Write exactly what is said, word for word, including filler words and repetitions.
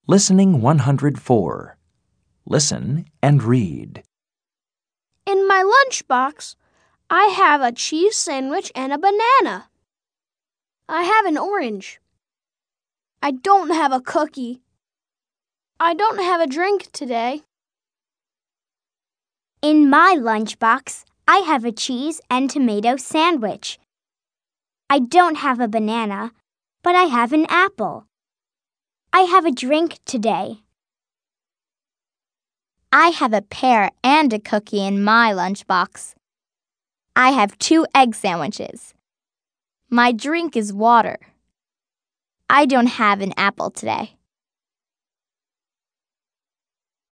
Listening one hundred four. Listen and read. In my lunchbox, I have a cheese sandwich and a banana. I have an orange. I don't have a cookie. I don't have a drink today. In my lunchbox, I have a cheese and tomato sandwich. I don't have a banana, but I have an apple. I have a drink today. I have a pear and a cookie in my lunchbox. I have two egg sandwiches. My drink is water. I don't have an apple today.